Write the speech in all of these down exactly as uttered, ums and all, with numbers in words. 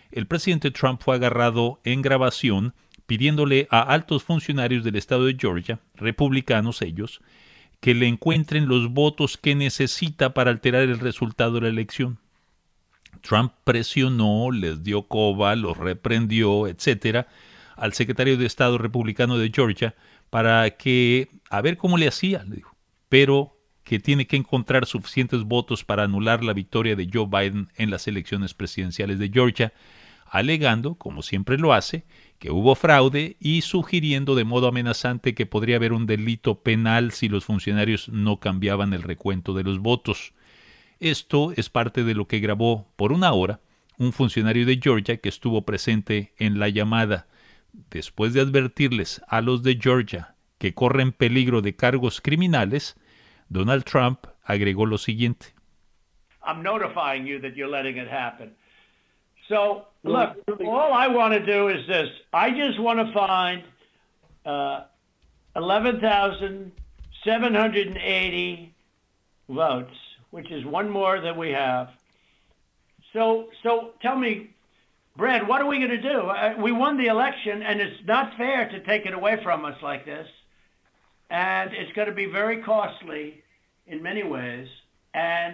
el presidente Trump fue agarrado en grabación pidiéndole a altos funcionarios del estado de Georgia, republicanos ellos, que le encuentren los votos que necesita para alterar el resultado de la elección. Trump presionó, les dio coba, los reprendió, etcétera, al secretario de Estado republicano de Georgia para que, a ver cómo le hacía, le dijo, pero que tiene que encontrar suficientes votos para anular la victoria de Joe Biden en las elecciones presidenciales de Georgia, alegando, como siempre lo hace, que hubo fraude y sugiriendo de modo amenazante que podría haber un delito penal si los funcionarios no cambiaban el recuento de los votos. Esto es parte de lo que grabó por una hora un funcionario de Georgia que estuvo presente en la llamada. Después de advertirles a los de Georgia que corren peligro de cargos criminales, Donald Trump agregó lo siguiente. I'm notifying you that you're letting it happen. So, look, all I want to do is this. I just want to find uh, eleven thousand seven hundred eighty votes, which is one more than we have. So, so tell me, Brad, what are we going to do? Uh, we won the election, and it's not fair to take it away from us like this. And it's going to be very costly in many ways. And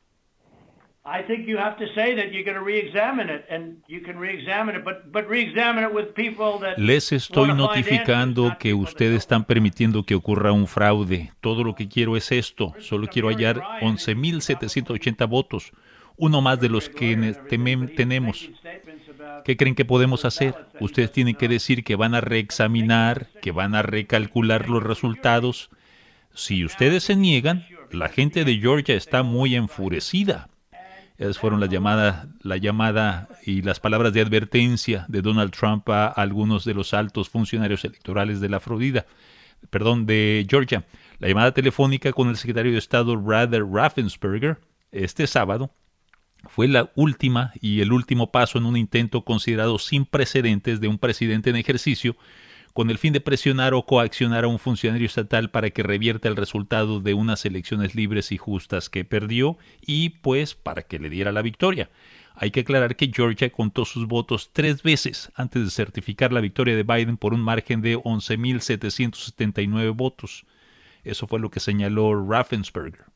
I think you have to say that you're going to re-examine it, and you can re-examine it, but, but re-examine it with people that Les estoy want to find notificando answers, not que people that ustedes don't. están permitiendo que ocurra un fraude. Todo lo que quiero es esto. Solo quiero hallar once mil setecientos ochenta votos, uno más de los que ne- temem- tenemos. ¿Qué creen que podemos hacer? Ustedes tienen que decir que van a reexaminar, que van a recalcular los resultados. Si ustedes se niegan, la gente de Georgia está muy enfurecida. Esas fueron las llamadas, la llamada y las palabras de advertencia de Donald Trump a algunos de los altos funcionarios electorales de la Florida, perdón, de Georgia. La llamada telefónica con el secretario de Estado Brad Raffensperger este sábado fue la última y el último paso en un intento considerado sin precedentes de un presidente en ejercicio con el fin de presionar o coaccionar a un funcionario estatal para que revierta el resultado de unas elecciones libres y justas que perdió y pues para que le diera la victoria. Hay que aclarar que Georgia contó sus votos tres veces antes de certificar la victoria de Biden por un margen de once mil setecientos setenta y nueve votos. Eso fue lo que señaló Raffensperger.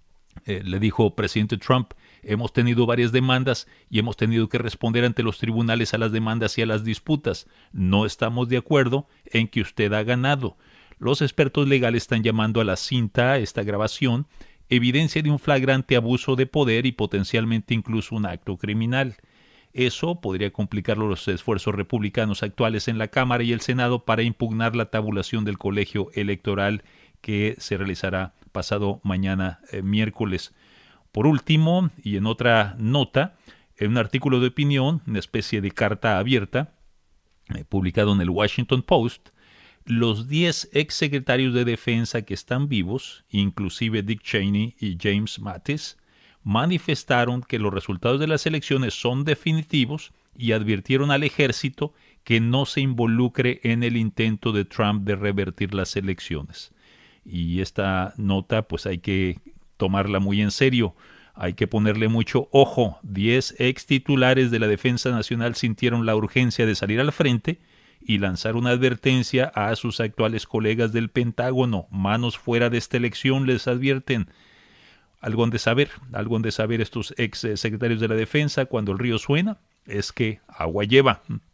Eh, le dijo presidente Trump, hemos tenido varias demandas y hemos tenido que responder ante los tribunales a las demandas y a las disputas. No estamos de acuerdo en que usted ha ganado. Los expertos legales están llamando a la cinta, esta grabación, evidencia de un flagrante abuso de poder y potencialmente incluso un acto criminal. Eso podría complicar los esfuerzos republicanos actuales en la Cámara y el Senado para impugnar la tabulación del colegio electoral que se realizará pasado mañana eh, miércoles. Por último, y en otra nota, en un artículo de opinión, una especie de carta abierta, eh, publicado en el Washington Post, los diez exsecretarios de defensa que están vivos, inclusive Dick Cheney y James Mattis, manifestaron que los resultados de las elecciones son definitivos y advirtieron al ejército que no se involucre en el intento de Trump de revertir las elecciones. Y esta nota pues hay que tomarla muy en serio, hay que ponerle mucho ojo. Diez ex titulares de la Defensa Nacional sintieron la urgencia de salir al frente y lanzar una advertencia a sus actuales colegas del Pentágono. Manos fuera de esta elección, les advierten. Algo han de saber, algo han de saber estos ex secretarios de la Defensa cuando el río suena, es que agua lleva.